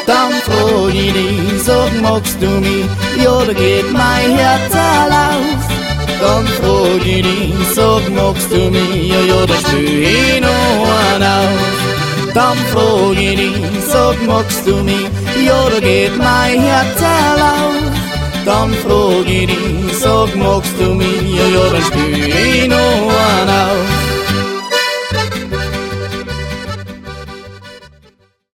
Dann frag ich dich, sag, magst du mich? Ja, da geht mein Herz auf. Dann frag ich dich, sag, magst du mich? Ja, da spür ich noch einen auf. Dann frag ich dich, sag, magst du mich? Ja, da geht mein Herz auf. Dann frag ich dich, sag, magst du mich? Ja, dann spür ich noch einen auf.